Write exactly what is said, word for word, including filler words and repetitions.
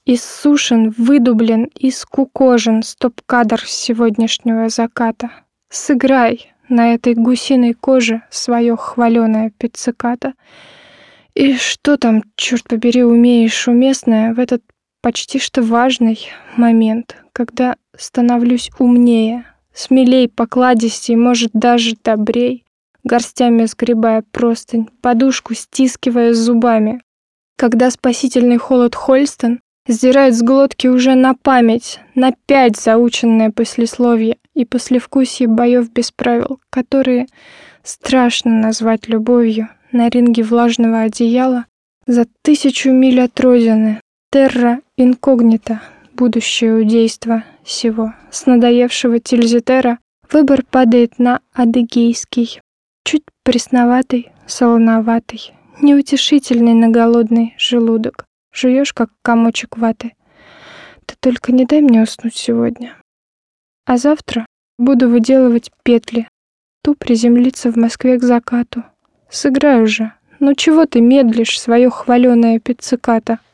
Иссушен, выдублен и скукожен стоп-кадр сегодняшнего заката. Сыграй на этой гусиной коже свое хваленое пиццикато. И что там, черт побери, умеешь уместное в этот почти что важный момент, когда становлюсь умнее, смелей, покладистей, может, даже добрей, горстями сгребая простынь, подушку стискивая зубами, когда спасительный холод Хольстон сдирает с глотки уже на память, на пять заученное послесловие и послевкусие боев без правил, которые страшно назвать любовью на ринге влажного одеяла за тысячу миль от родины, терра инкогнита, будущее у действа сего. С надоевшего тильзитера выбор падает на адыгейский, чуть пресноватый, солоноватый, неутешительный на голодный желудок. Жуешь, как комочек ваты. Ты только не дай мне уснуть сегодня. А завтра буду выделывать петли, ту приземлиться в Москве к закату. Сыграй уже. Ну чего ты медлишь, свое хваленое пиццикато?